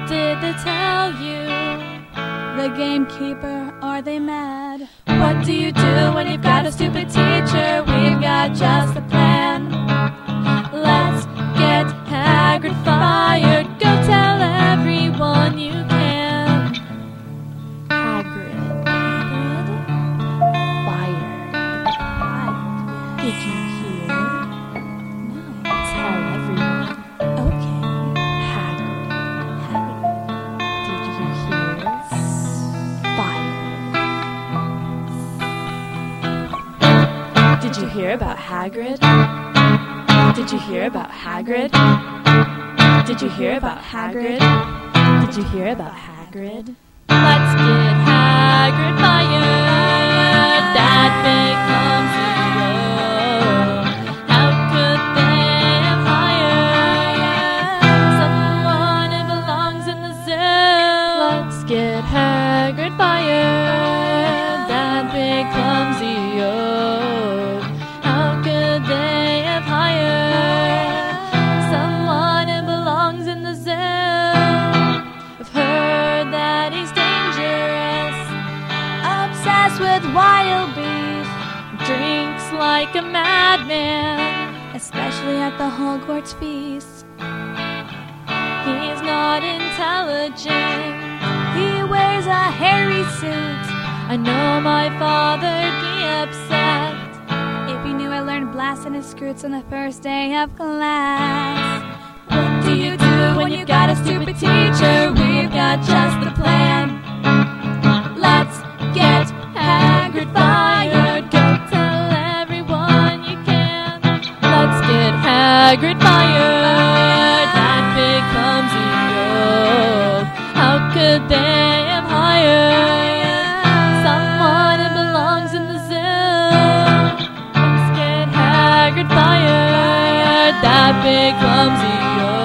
did they tell you? The gamekeeper, are they mad? What do you do when you've got a stupid teacher? We've got just a plan. Let's get Hagrid fired. Go tell everyone you can. Hagrid. Fired. Did you hear? No. Tell everyone. Okay. Hagrid. Did you hear? Fired. Did you hear about Hagrid? Did you hear about Hagrid? Did you hear about Hagrid? Did you hear about Hagrid? Let's get Hagrid fired. That becomes zero. How could they have hired someone who belongs in the zoo? Let's get Hagrid fired. That becomes zero. How could they have hired someone who belongs in the zoo? I've heard that he's dangerous, Obsessed with wild beasts, drinks like a madman. especially at the Hogwarts feast. He's not intelligent. He wears a hairy suit. I know my father'd be upset. If you knew I learned blasphemous scroots on the first day of class. What do you do when you've got a stupid teacher? We've got just the plan. Let's get Hagrid fired. Go tell everyone you can. Let's get Hagrid fired. That becomes zero. How could they have hired someone who belongs in the zoo? Let's get Hagrid fired. That becomes zero.